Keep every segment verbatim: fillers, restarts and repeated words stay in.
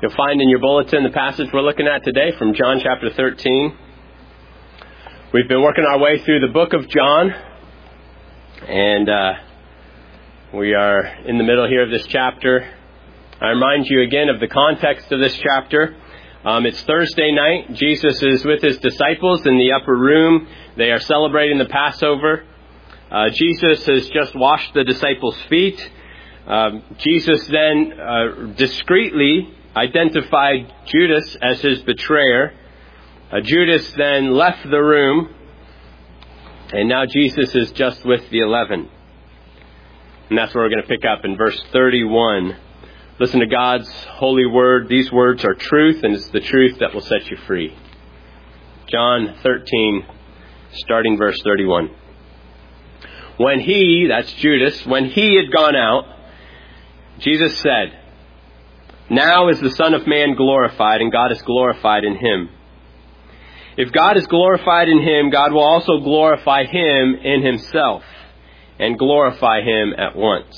You'll find in your bulletin the passage we're looking at today from John chapter thirteen. We've been working our way through the book of John, and uh, we are in the middle here of this chapter. I remind you again of the context of this chapter. Um, it's Thursday night. Jesus is with his disciples in the upper room. They are celebrating the Passover. Uh, Jesus has just washed the disciples' feet. Um, Jesus then uh, discreetly identified Judas as his betrayer. Uh, Judas then left the room, and now Jesus is just with the eleven. And that's where we're going to pick up in verse thirty-one. Listen to God's holy word. These words are truth, and it's the truth that will set you free. John thirteen, starting verse thirty-one. When he, that's Judas, when he had gone out, Jesus said, "Now is the Son of Man glorified, and God is glorified in him. If God is glorified in him, God will also glorify him in himself, and glorify him at once.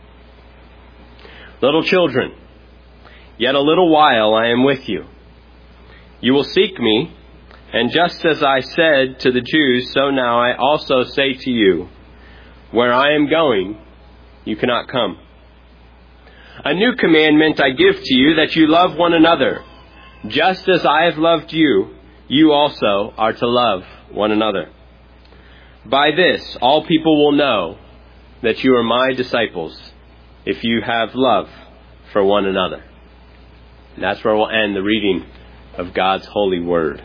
Little children, yet a little while I am with you. You will seek me, and just as I said to the Jews, so now I also say to you, where I am going, you cannot come. A new commandment I give to you, that you love one another. Just as I have loved you, you also are to love one another. By this, all people will know that you are my disciples, if you have love for one another." And that's where we'll end the reading of God's holy word.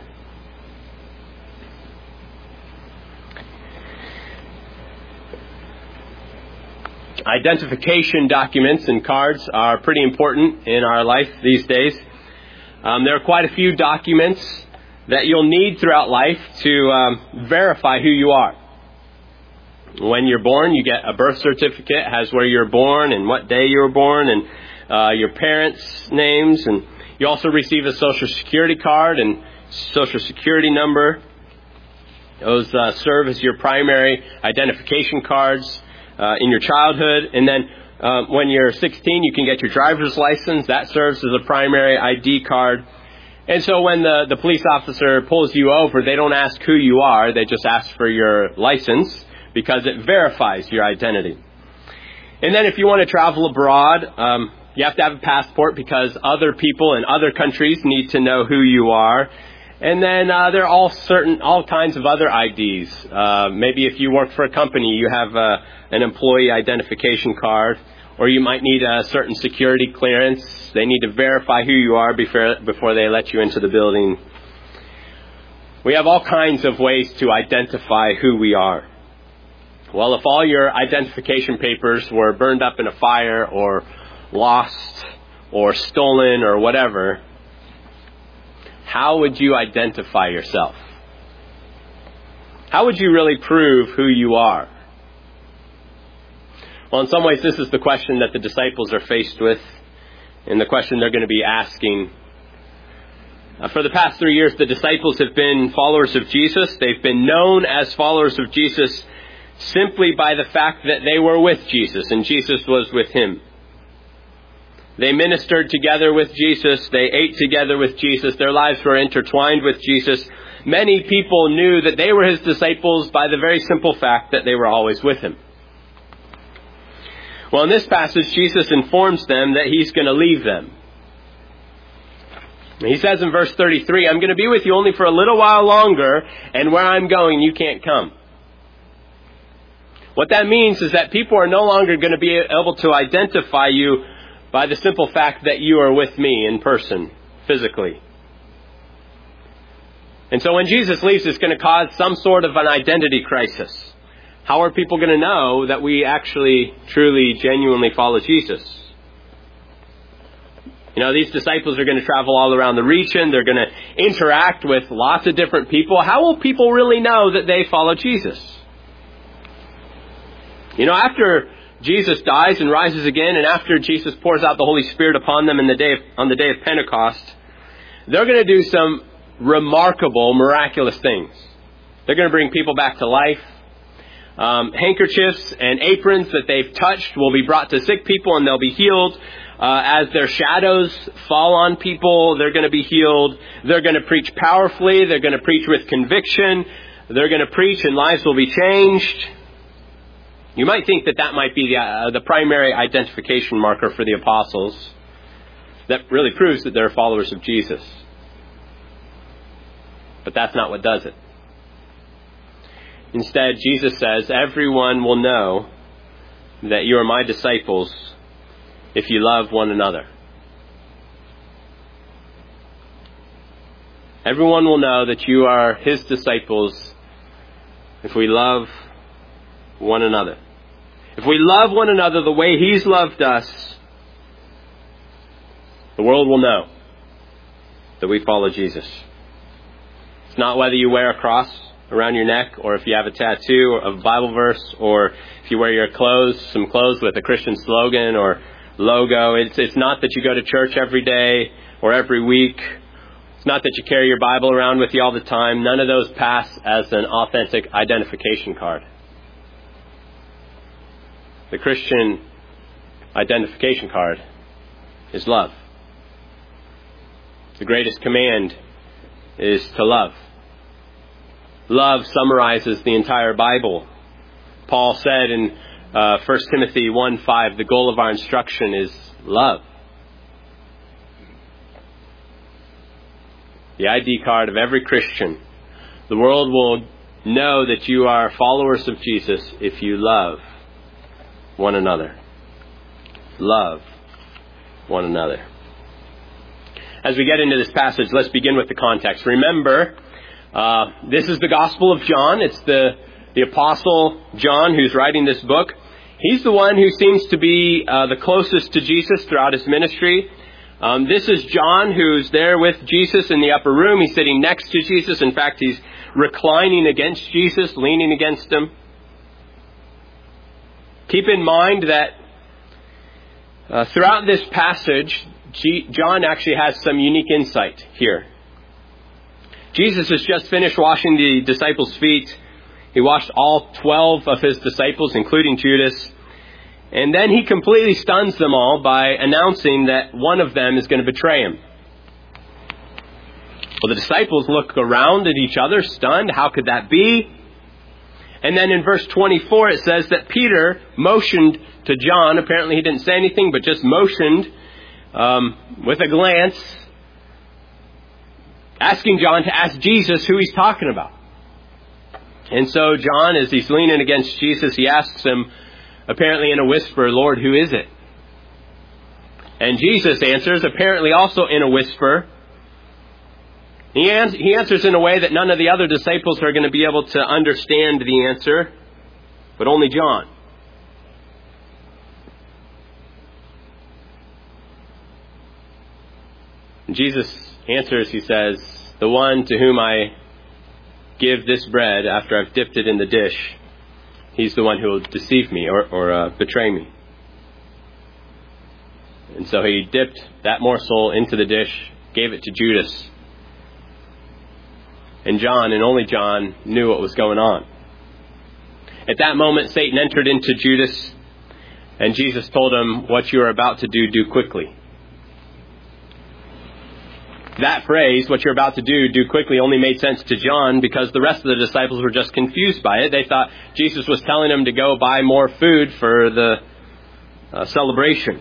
Identification documents and cards are pretty important in our life these days. Um, there are quite a few documents that you'll need throughout life to um, verify who you are. When you're born, you get a birth certificate. It has where you're born and what day you were born and uh, your parents' names. And you also receive a Social Security card and Social Security number. Those uh, serve as your primary identification cards uh, in your childhood. And then uh, when you're sixteen, you can get your driver's license. That serves as a primary I D card. And so when the, the police officer pulls you over, they don't ask who you are. They just ask for your license, because it verifies your identity. And then if you want to travel abroad, um, you have to have a passport, because other people in other countries need to know who you are. And then uh, there are all certain, all kinds of other I Ds. Uh, maybe if you work for a company, you have uh, an employee identification card, or you might need a certain security clearance. They need to verify who you are before, before they let you into the building. We have all kinds of ways to identify who we are. Well, if all your identification papers were burned up in a fire or lost or stolen or whatever, how would you identify yourself? How would you really prove who you are? Well, in some ways, this is the question that the disciples are faced with, and the question they're going to be asking. Uh, for the past three years, the disciples have been followers of Jesus. They've been known as followers of Jesus simply by the fact that they were with Jesus and Jesus was with him. They ministered together with Jesus. They ate together with Jesus. Their lives were intertwined with Jesus. Many people knew that they were his disciples by the very simple fact that they were always with him. Well, in this passage, Jesus informs them that he's going to leave them. He says in verse thirty-three, "I'm going to be with you only for a little while longer, and where I'm going, you can't come." What that means is that people are no longer going to be able to identify you by the simple fact that you are with me in person, physically. And so when Jesus leaves, it's going to cause some sort of an identity crisis. How are people going to know that we actually, truly, genuinely follow Jesus? You know, these disciples are going to travel all around the region. They're going to interact with lots of different people. How will people really know that they follow Jesus? You know, after Jesus dies and rises again, and after Jesus pours out the Holy Spirit upon them in the day of, on the day of Pentecost, they're going to do some remarkable, miraculous things. They're going to bring people back to life. Um, handkerchiefs and aprons that they've touched will be brought to sick people and they'll be healed. uh, as their shadows fall on people, they're going to be healed. They're going to preach powerfully. They're going to preach with conviction. They're going to preach and lives will be changed. You might think that that might be the, uh, the primary identification marker for the apostles. That really proves that they're followers of Jesus. But that's not what does it. Instead, Jesus says, everyone will know that you are my disciples if you love one another. Everyone will know that you are his disciples if we love one another. If we love one another the way he's loved us, the world will know that we follow Jesus. It's not whether you wear a cross around your neck, or if you have a tattoo of a Bible verse, or if you wear your clothes, some clothes with a Christian slogan or logo. It's, it's not that you go to church every day or every week. It's not that you carry your Bible around with you all the time. None of those pass as an authentic identification card. The Christian identification card is love. The greatest command is to love. Love summarizes the entire Bible. Paul said in uh, First Timothy one five, the goal of our instruction is love. The I D card of every Christian. The world will know that you are followers of Jesus if you love one another. Love one another. As we get into this passage, let's begin with the context. Remember, uh, this is the Gospel of John. It's the, the Apostle John who's writing this book. He's the one who seems to be uh, the closest to Jesus throughout his ministry. Um, this is John who's there with Jesus in the upper room. He's sitting next to Jesus. In fact, he's reclining against Jesus, leaning against him. Keep in mind that uh, throughout this passage, G- John actually has some unique insight here. Jesus has just finished washing the disciples' feet. He washed all twelve of his disciples, including Judas. And then he completely stuns them all by announcing that one of them is going to betray him. Well, the disciples look around at each other, stunned. How could that be? And then in verse twenty-four, it says that Peter motioned to John. Apparently he didn't say anything, but just motioned um, with a glance, asking John to ask Jesus who he's talking about. And so John, as he's leaning against Jesus, he asks him, apparently in a whisper, Lord, who is it? And Jesus answers, apparently also in a whisper. He, ans- he answers in a way that none of the other disciples are going to be able to understand the answer, but only John. And Jesus answers, he says, the one to whom I give this bread after I've dipped it in the dish, he's the one who will deceive me or, or uh, betray me. And so he dipped that morsel into the dish, gave it to Judas. And John, and only John, knew what was going on. At that moment, Satan entered into Judas, and Jesus told him, what you are about to do, do quickly. That phrase, what you're about to do, do quickly, only made sense to John because the rest of the disciples were just confused by it. They thought Jesus was telling them to go buy more food for the uh, celebration.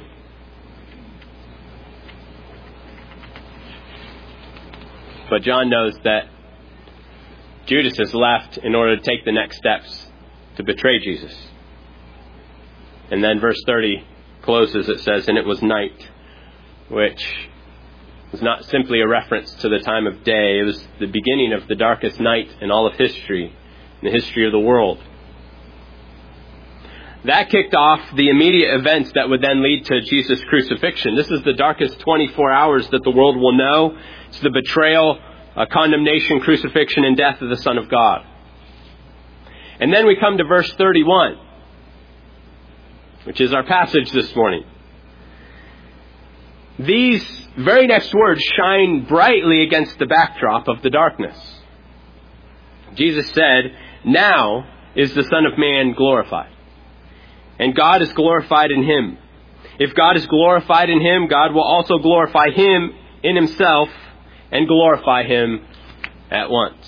But John knows that Judas has left in order to take the next steps to betray Jesus. And then verse thirty closes, it says, and it was night, which was not simply a reference to the time of day. It was the beginning of the darkest night in all of history, in the history of the world. That kicked off the immediate events that would then lead to Jesus' crucifixion. This is the darkest twenty-four hours that the world will know. It's the betrayal, uh, condemnation, crucifixion, and death of the Son of God. And then we come to verse thirty-one, which is our passage this morning. These very next words shine brightly against the backdrop of the darkness. Jesus said, now is the Son of Man glorified, and God is glorified in him. If God is glorified in him, God will also glorify him in himself and glorify him at once.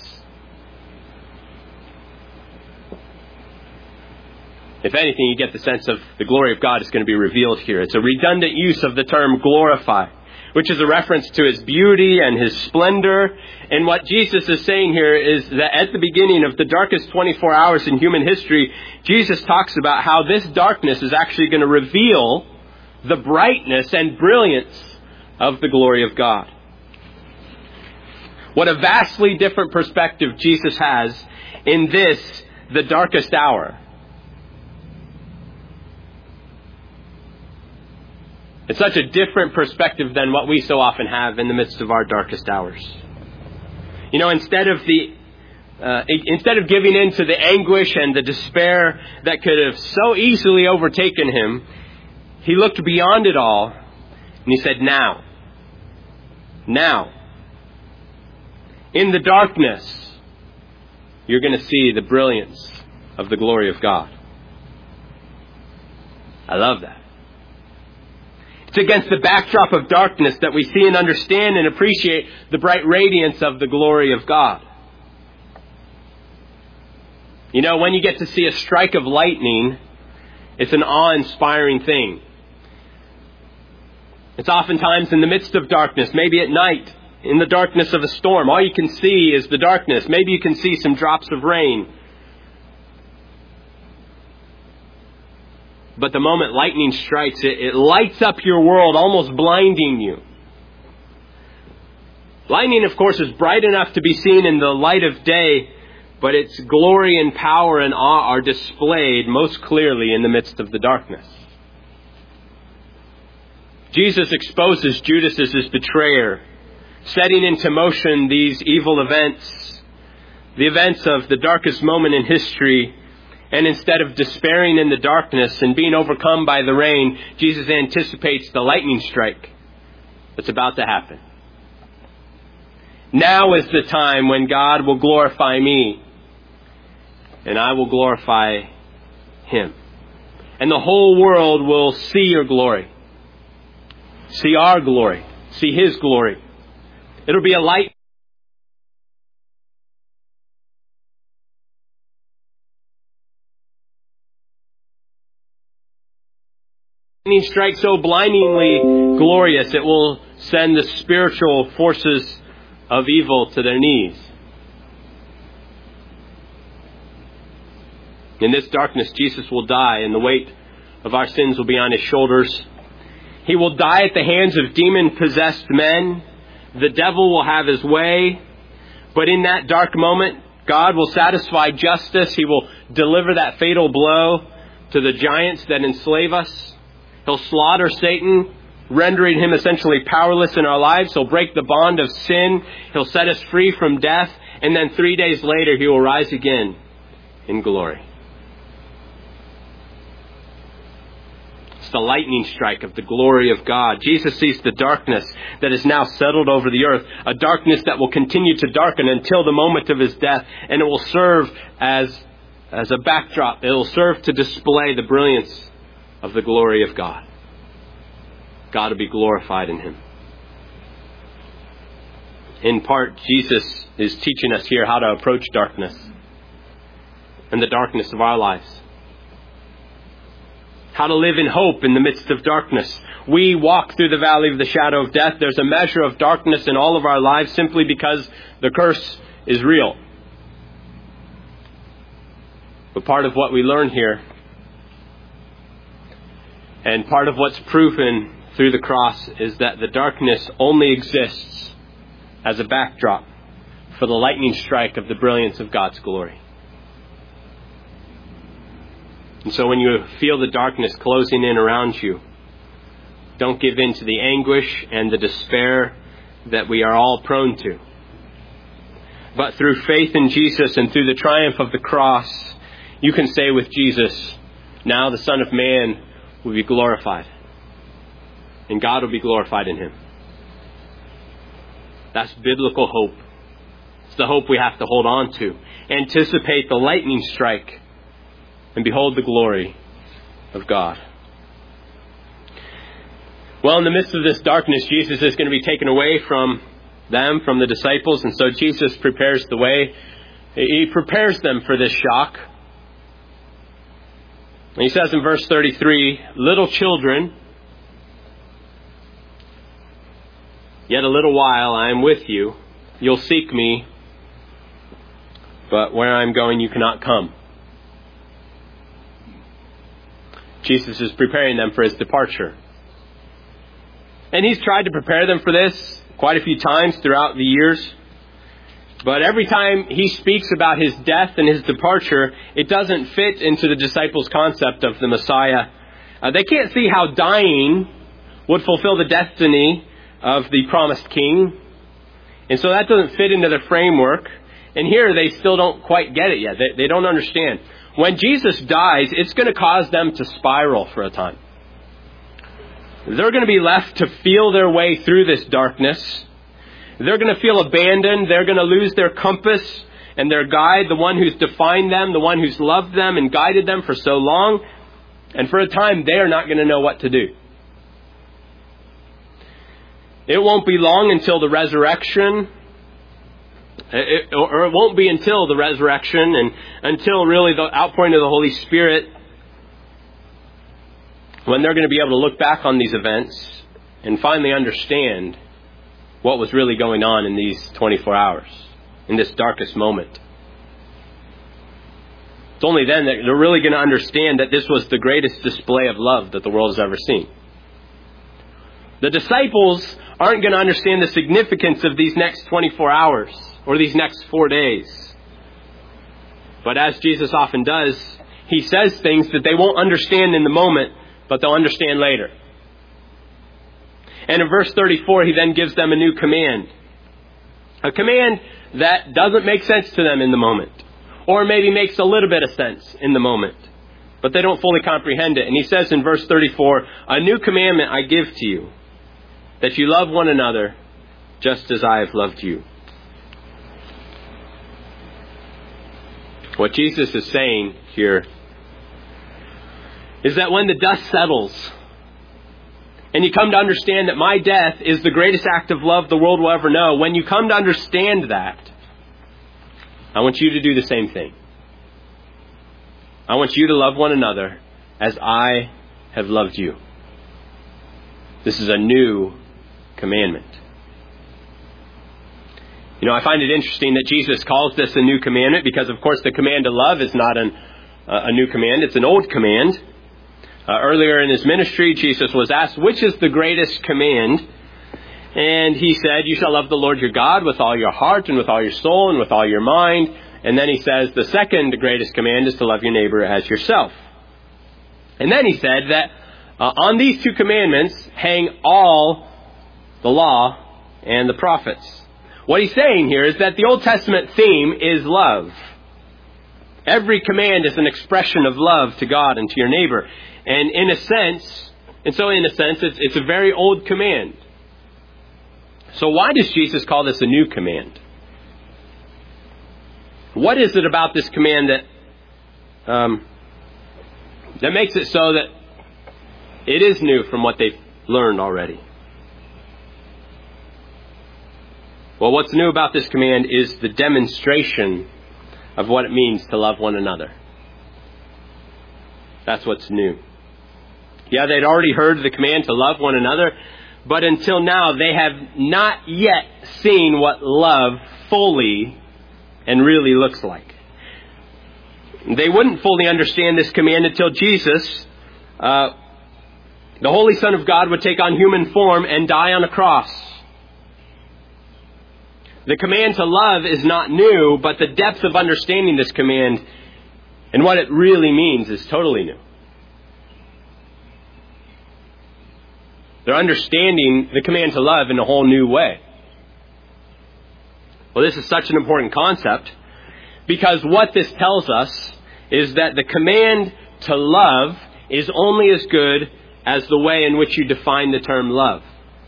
If anything, you get the sense of the glory of God is going to be revealed here. It's a redundant use of the term glorify, which is a reference to his beauty and his splendor. And what Jesus is saying here is that at the beginning of the darkest twenty-four hours in human history, Jesus talks about how this darkness is actually going to reveal the brightness and brilliance of the glory of God. What a vastly different perspective Jesus has in this, the darkest hour. It's such a different perspective than what we so often have in the midst of our darkest hours. You know, instead of the uh, instead of giving in to the anguish and the despair that could have so easily overtaken him, he looked beyond it all and he said, now, now, in the darkness, you're going to see the brilliance of the glory of God. I love that. It's against the backdrop of darkness that we see and understand and appreciate the bright radiance of the glory of God. You know, when you get to see a strike of lightning, it's an awe-inspiring thing. It's oftentimes in the midst of darkness, maybe at night, in the darkness of a storm. All you can see is the darkness. Maybe you can see some drops of rain. But the moment lightning strikes, it, it lights up your world, almost blinding you. Lightning, of course, is bright enough to be seen in the light of day, but its glory and power and awe are displayed most clearly in the midst of the darkness. Jesus exposes Judas as his betrayer, setting into motion these evil events, the events of the darkest moment in history. And instead of despairing in the darkness and being overcome by the rain, Jesus anticipates the lightning strike that's about to happen. Now is the time when God will glorify me, and I will glorify him. And the whole world will see your glory, see our glory, see his glory. It'll be a light. Lightning strikes so blindingly glorious, it will send the spiritual forces of evil to their knees. In this darkness, Jesus will die, and the weight of our sins will be on his shoulders. He will die at the hands of demon-possessed men. The devil will have his way. But in that dark moment, God will satisfy justice. He will deliver that fatal blow to the giants that enslave us. He'll slaughter Satan, rendering him essentially powerless in our lives. He'll break the bond of sin. He'll set us free from death. And then three days later, he will rise again in glory. It's the lightning strike of the glory of God. Jesus sees the darkness that is now settled over the earth, a darkness that will continue to darken until the moment of his death, and it will serve as, as a backdrop. It will serve to display the brilliance of the glory of God. God will be glorified in him. In part, Jesus is teaching us here how to approach darkness and the darkness of our lives. How to live in hope in the midst of darkness. We walk through the valley of the shadow of death. There's a measure of darkness in all of our lives simply because the curse is real. But part of what we learn here, and part of what's proven through the cross, is that the darkness only exists as a backdrop for the lightning strike of the brilliance of God's glory. And so when you feel the darkness closing in around you, don't give in to the anguish and the despair that we are all prone to. But through faith in Jesus and through the triumph of the cross, you can say with Jesus, now the Son of Man will be glorified, and God will be glorified in him. That's biblical hope. It's the hope we have to hold on to. Anticipate the lightning strike and behold the glory of God. Well, in the midst of this darkness, Jesus is going to be taken away from them, from the disciples, and so Jesus prepares the way. He prepares them for this shock. And he says in verse thirty-three, "Little children, yet a little while I am with you. You'll seek me, but where I'm going you cannot come." Jesus is preparing them for his departure. And he's tried to prepare them for this quite a few times throughout the years. But every time he speaks about his death and his departure, it doesn't fit into the disciples' concept of the Messiah. Uh, they can't see how dying would fulfill the destiny of the promised king. And so that doesn't fit into their framework. And here they still don't quite get it yet. They, they don't understand. When Jesus dies, it's going to cause them to spiral for a time. They're going to be left to feel their way through this darkness. They're going to feel abandoned. They're going to lose their compass and their guide, the one who's defined them, the one who's loved them and guided them for so long. And for a time, they are not going to know what to do. It won't be long until the resurrection, it, or it won't be until the resurrection and until really the outpouring of the Holy Spirit, when they're going to be able to look back on these events and finally understand what was really going on in these twenty-four hours, in this darkest moment. It's only then that they're really going to understand that this was the greatest display of love that the world has ever seen. The disciples aren't going to understand the significance of these next twenty-four hours or these next four days. But as Jesus often does, he says things that they won't understand in the moment, but they'll understand later. And in verse thirty-four, he then gives them a new command. A command that doesn't make sense to them in the moment. Or maybe makes a little bit of sense in the moment. But they don't fully comprehend it. And he says in verse thirty-four, "A new commandment I give to you, that you love one another just as I have loved you." What Jesus is saying here is that when the dust settles and you come to understand that my death is the greatest act of love the world will ever know, when you come to understand that, I want you to do the same thing. I want you to love one another as I have loved you. This is a new commandment. You know, I find it interesting that Jesus calls this a new commandment because, of course, the command to love is not an, uh, a new command. It's an old command. Uh, earlier in his ministry, Jesus was asked, which is the greatest command? And he said, you shall love the Lord your God with all your heart and with all your soul and with all your mind. And then he says, the second greatest command is to love your neighbor as yourself. And then he said that uh, on these two commandments hang all the law and the prophets. What he's saying here is that the Old Testament theme is love. Every command is an expression of love to God and to your neighbor. And in a sense, and so in a sense, it's, it's a very old command. So why does Jesus call this a new command? What is it about this command that um, that makes it so that it is new from what they've learned already? Well, what's new about this command is the demonstration of what it means to love one another. That's what's new. Yeah, they'd already heard the command to love one another, but until now they have not yet seen what love fully and really looks like. They wouldn't fully understand this command until Jesus, uh, the Holy Son of God, would take on human form and die on a cross. The command to love is not new, but the depth of understanding this command and what it really means is totally new. They're understanding the command to love in a whole new way. Well, this is such an important concept because what this tells us is that the command to love is only as good as the way in which you define the term love.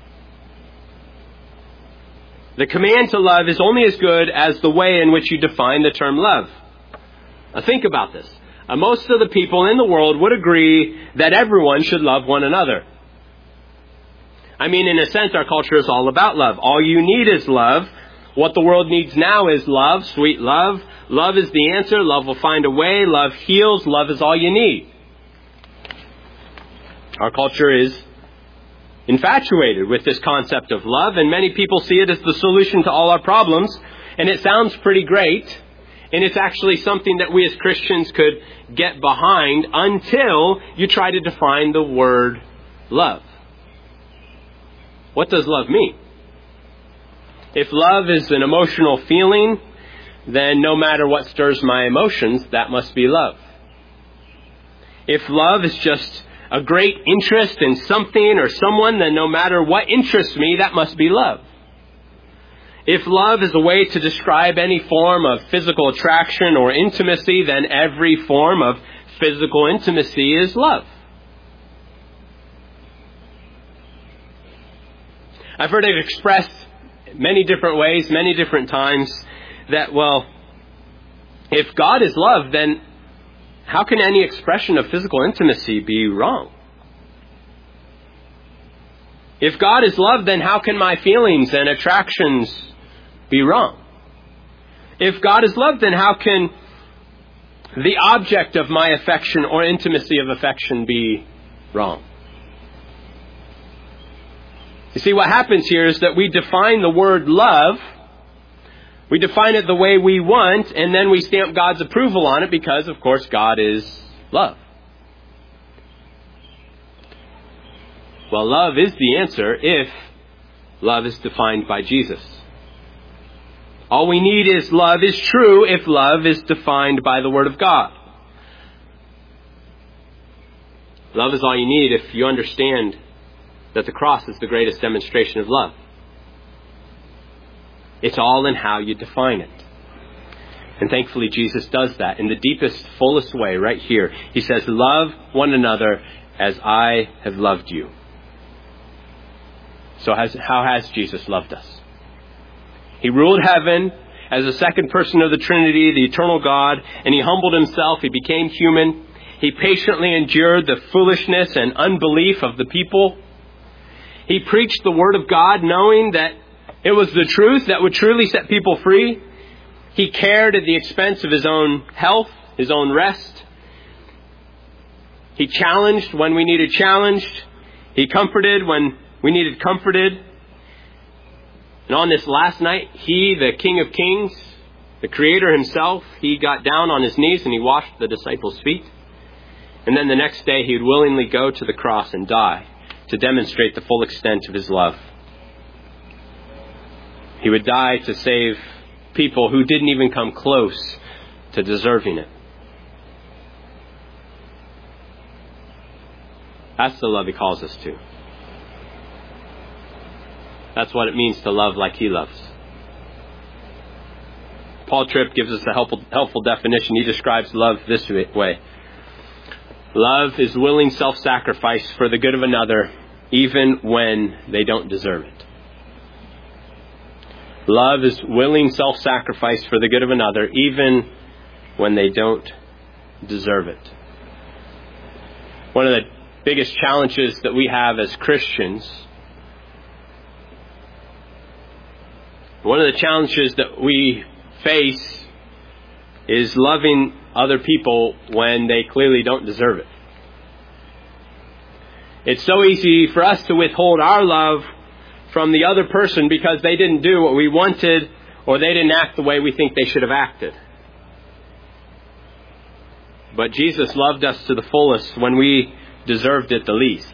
The command to love is only as good as the way in which you define the term love. Now think about this. Uh, most of the people in the world would agree that everyone should love one another. I mean, in a sense, our culture is all about love. All you need is love. What the world needs now is love, sweet love. Love is the answer. Love will find a way. Love heals. Love is all you need. Our culture is infatuated with this concept of love, and many people see it as the solution to all our problems. And it sounds pretty great, and it's actually something that we as Christians could get behind until you try to define the word love. What does love mean? If love is an emotional feeling, then no matter what stirs my emotions, that must be love. If love is just a great interest in something or someone, then no matter what interests me, that must be love. If love is a way to describe any form of physical attraction or intimacy, then every form of physical intimacy is love. I've heard it expressed many different ways, many different times, that, well, if God is love, then how can any expression of physical intimacy be wrong? If God is love, then how can my feelings and attractions be wrong? If God is love, then how can the object of my affection or intimacy of affection be wrong? You see, what happens here is that we define the word love, we define it the way we want, and then we stamp God's approval on it because, of course, God is love. Well, love is the answer if love is defined by Jesus. All we need is love is true if love is defined by the Word of God. Love is all you need if you understand that the cross is the greatest demonstration of love. It's all in how you define it. And thankfully Jesus does that in the deepest, fullest way right here. He says, love one another as I have loved you. So has, how has Jesus loved us? He ruled heaven as the second person of the Trinity, the eternal God, and He humbled Himself. He became human. He patiently endured the foolishness and unbelief of the people. He preached the Word of God knowing that it was the truth that would truly set people free. He cared at the expense of His own health, His own rest. He challenged when we needed challenged. He comforted when we needed comforted. And on this last night, He, the King of Kings, the Creator Himself, He got down on His knees and He washed the disciples' feet. And then the next day He would willingly go to the cross and die to demonstrate the full extent of His love. He would die to save people who didn't even come close to deserving it. That's the love He calls us to. That's what it means to love like He loves. Paul Tripp gives us a helpful, helpful definition. He describes love this way. Love is willing self-sacrifice for the good of another, even when they don't deserve it. Love is willing self-sacrifice for the good of another, even when they don't deserve it. One of the biggest challenges that we have as Christians, one of the challenges that we face is loving other people when they clearly don't deserve it. It's so easy for us to withhold our love from the other person because they didn't do what we wanted or they didn't act the way we think they should have acted. But Jesus loved us to the fullest when we deserved it the least.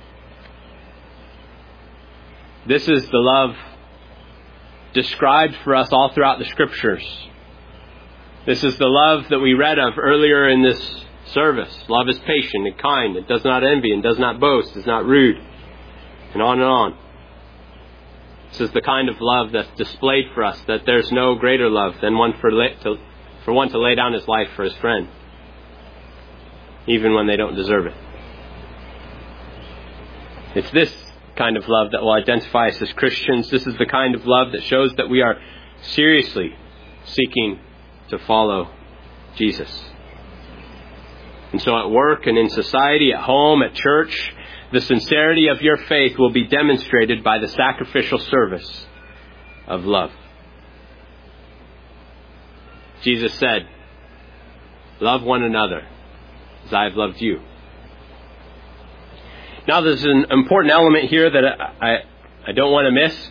This is the love described for us all throughout the Scriptures. This is the love that we read of earlier in this service. Love is patient and kind. It does not envy and does not boast, is not rude, and on and on. This is the kind of love that's displayed for us, that there's no greater love than one for, la- to, for one to lay down his life for his friend, even when they don't deserve it. It's this kind of love that will identify us as Christians. This is the kind of love that shows that we are seriously seeking to follow Jesus. And so at work and in society, at home, at church, the sincerity of your faith will be demonstrated by the sacrificial service of love. Jesus said, love one another as I have loved you. Now there's an important element here that I, I, I don't want to miss.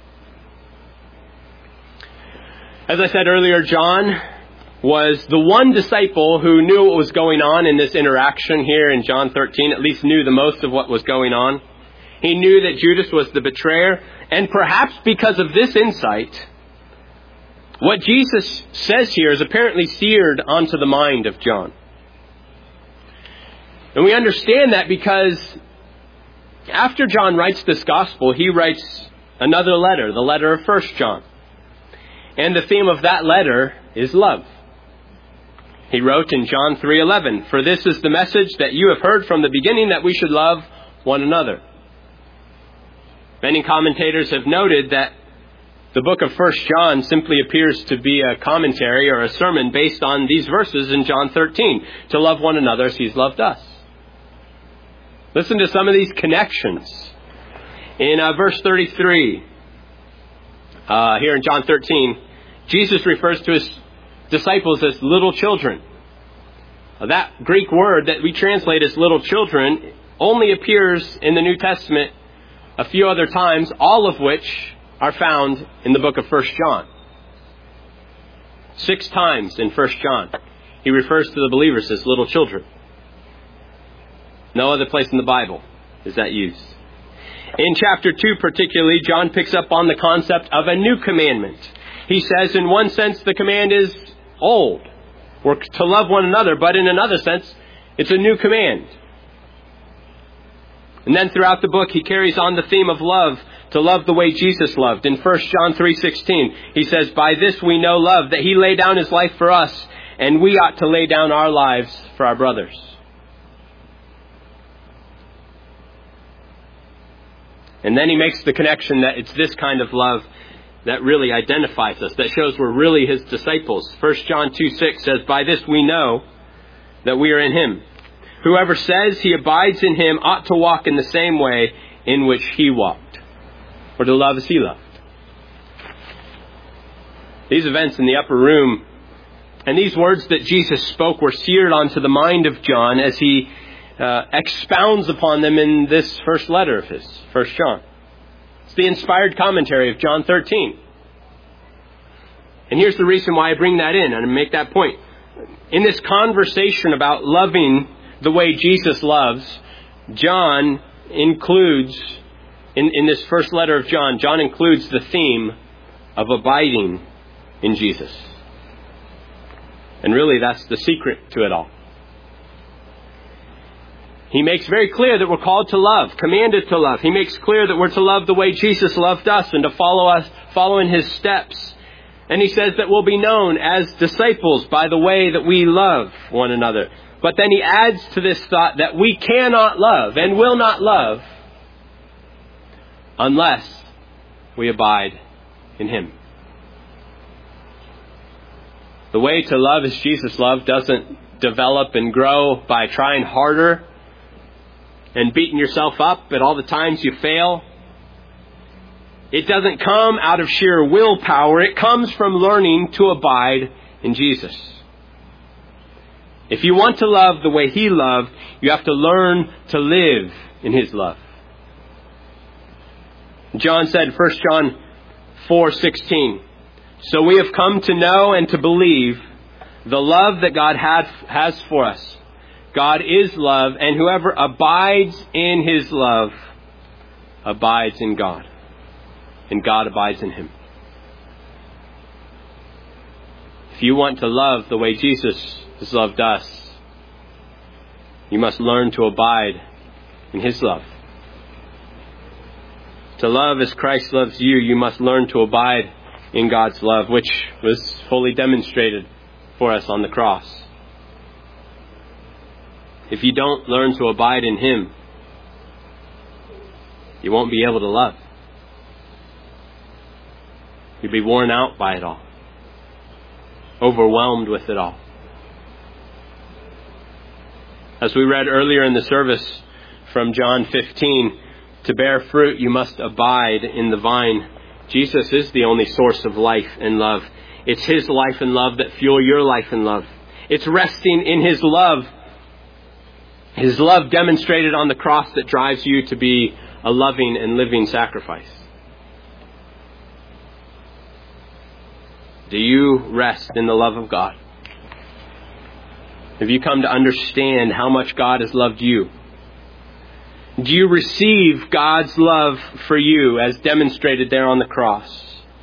As I said earlier, John was the one disciple who knew what was going on in this interaction here in John thirteen, at least knew the most of what was going on. He knew that Judas was the betrayer, and perhaps because of this insight, what Jesus says here is apparently seared onto the mind of John. And we understand that because after John writes this gospel, he writes another letter, the letter of First John. And the theme of that letter is love. He wrote in John three eleven, "For this is the message that you have heard from the beginning, that we should love one another." Many commentators have noted that the book of First John simply appears to be a commentary or a sermon based on these verses in John thirteen, to love one another as he's loved us. Listen to some of these connections. In uh, verse thirty-three, uh, here in John thirteen, Jesus refers to his disciples as little children. Uh, that Greek word that we translate as little children only appears in the New Testament a few other times, all of which are found in the book of First John. Six times in First John, he refers to the believers as little children. No other place in the Bible is that used. In chapter two particularly, John picks up on the concept of a new commandment. He says in one sense the command is old. We're to love one another, but in another sense, it's a new command. And then throughout the book, he carries on the theme of love, to love the way Jesus loved. In First John three sixteen, he says, "By this we know love, that he laid down his life for us, and we ought to lay down our lives for our brothers." And then he makes the connection that it's this kind of love that really identifies us, that shows we're really his disciples. First John two six says, "By this we know that we are in him. Whoever says he abides in him ought to walk in the same way in which he walked," or to love as he loved. These events in the upper room and these words that Jesus spoke were seared onto the mind of John as he uh, expounds upon them in this first letter of his, First John. It's the inspired commentary of John thirteen. And here's the reason why I bring that in and I make that point. In this conversation about loving the way Jesus loves, John includes, in, in this first letter of John, John includes the theme of abiding in Jesus. And really that's the secret to it all. He makes very clear that we're called to love, commanded to love. He makes clear that we're to love the way Jesus loved us and to follow us, follow in his steps. And he says that we'll be known as disciples by the way that we love one another. But then he adds to this thought that we cannot love and will not love unless we abide in him. The way to love as Jesus loved doesn't develop and grow by trying harder and beating yourself up at all the times you fail. It doesn't come out of sheer willpower. It comes from learning to abide in Jesus. If you want to love the way he loved, you have to learn to live in his love. John said, First John four sixteen, "So we have come to know and to believe the love that God had, has for us. God is love, and whoever abides in his love abides in God, and God abides in him." If you want to love the way Jesus has loved us, you must learn to abide in his love. To love as Christ loves you, you must learn to abide in God's love, which was fully demonstrated for us on the cross. If you don't learn to abide in him, you won't be able to love. You'll be worn out by it all, overwhelmed with it all. As we read earlier in the service, from John fifteen, to bear fruit, you must abide in the vine. Jesus is the only source of life and love. It's His life and love that fuel your life and love. It's resting in His love. His love demonstrated on the cross that drives you to be a loving and living sacrifice. Do you rest in the love of God? Have you come to understand how much God has loved you? Do you receive God's love for you as demonstrated there on the cross?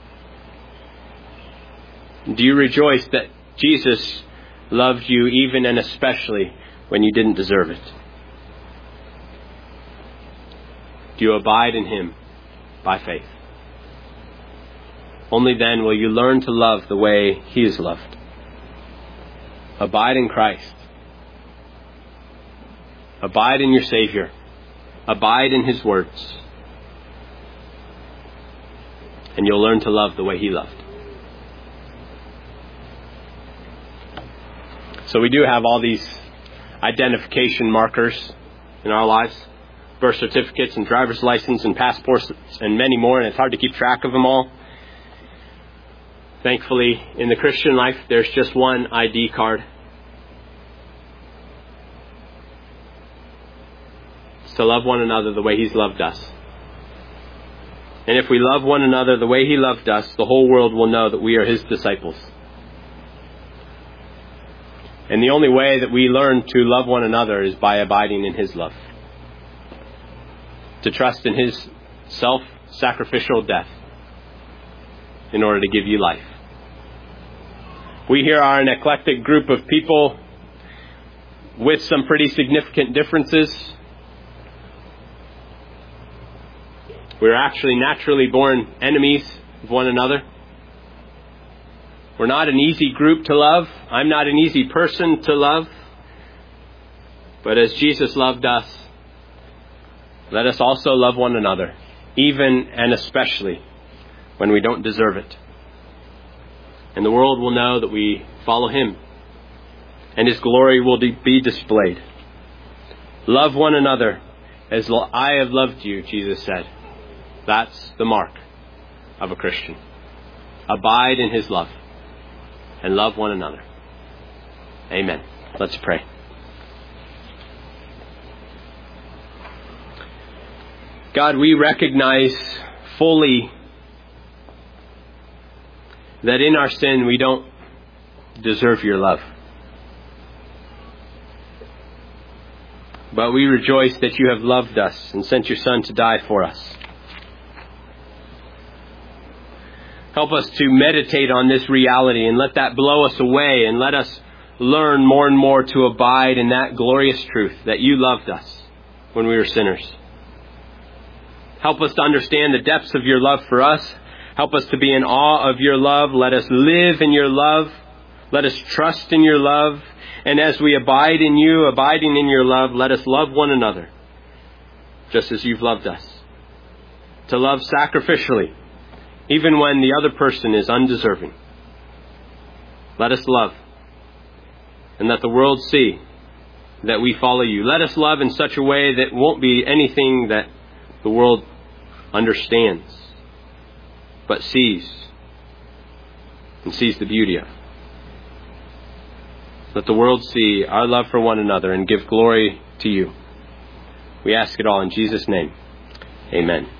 Do you rejoice that Jesus loved you even and especially when you didn't deserve it? Do you abide in Him by faith? Only then will you learn to love the way He is loved. Abide in Christ. Abide in your Savior. Abide in His words. And you'll learn to love the way He loved. So we do have all these identification markers in our lives. Birth certificates and driver's license and passports and many more. And it's hard to keep track of them all. Thankfully, in the Christian life, there's just one I D card. It's to love one another the way He's loved us. And if we love one another the way He loved us, the whole world will know that we are His disciples. And the only way that we learn to love one another is by abiding in His love. To trust in His self-sacrificial death in order to give you life. We here are an eclectic group of people with some pretty significant differences. We're actually naturally born enemies of one another. We're not an easy group to love. I'm not an easy person to love. But as Jesus loved us, let us also love one another, even and especially when we don't deserve it. And the world will know that we follow Him, and His glory will be displayed. Love one another as I have loved you, Jesus said. That's the mark of a Christian. Abide in His love and love one another. Amen. Let's pray. God, we recognize fully that in our sin we don't deserve your love. But we rejoice that you have loved us and sent your Son to die for us. Help us to meditate on this reality and let that blow us away, and let us learn more and more to abide in that glorious truth that you loved us when we were sinners. Help us to understand the depths of your love for us. Help us to be in awe of your love. Let us live in your love. Let us trust in your love. And as we abide in you, abiding in your love, let us love one another just as you've loved us. To love sacrificially, even when the other person is undeserving. Let us love, and let the world see that we follow you. Let us love in such a way that won't be anything that the world understands, but sees, and sees the beauty of. Let the world see our love for one another and give glory to you. We ask it all in Jesus' name. Amen.